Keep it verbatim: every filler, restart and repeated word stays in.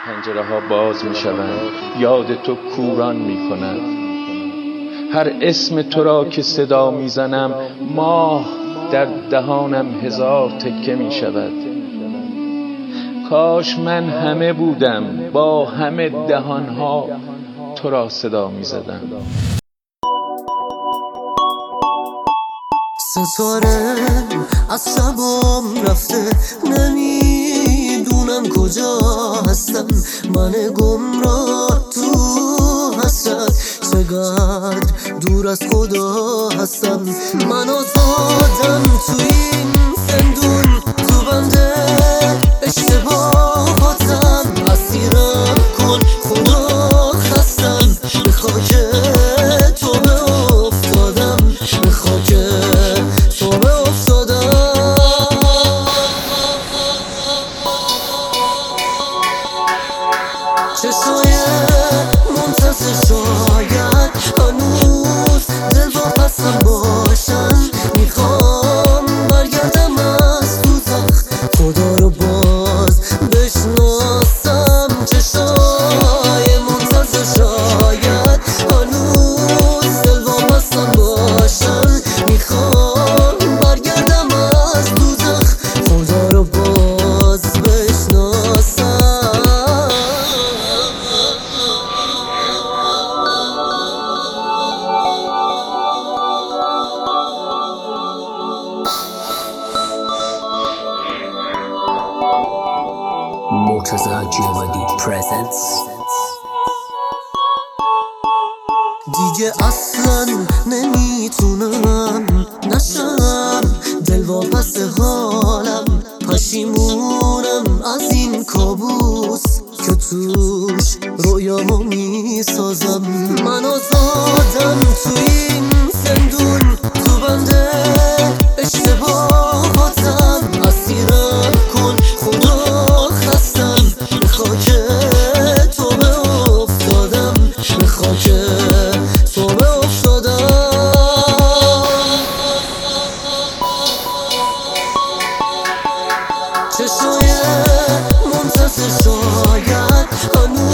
پنجره ها باز می شوند، یاد تو کوران می کند. هر اسم تو را که صدا می زنم، ماه در دهانم هزار تکه می شود. کاش من همه بودم، با همه دهان ها تو را صدا می زدم. ستاره از شبام رفته، نمیدونم کجا هستم. من گمراه تو حسرت، چقدر دور از خدا هستم. من آزادم تو این زندون، تو بنده اشتباهاتم. اسیرم کن خدا خستم، به خاک تو به افتادم، به خاک تو به افتادم. چشای منتظر شاید هنوز دل با پسم باشن. میخوام برگردم از دوزخ، خدا رو باز بشناسم. چشای منتظر شاید هنوز دل با پسم باشن. میخوام برگردم از دوزخ، خدا رو باز بشناسم. مرتضی حجی عبادی presents. دیگه اصلا نمیتونم نشم دل واپس حالم. پشیمونم از این کابوس که توش رویامو میسازم. من آزادم تو این زندون، تو بنده اشتباهاتم. اسیرم کن خدا خستم، به خاک تو به افتادم، به خاک تو به افتادم. چشای منتظر شاید هنوز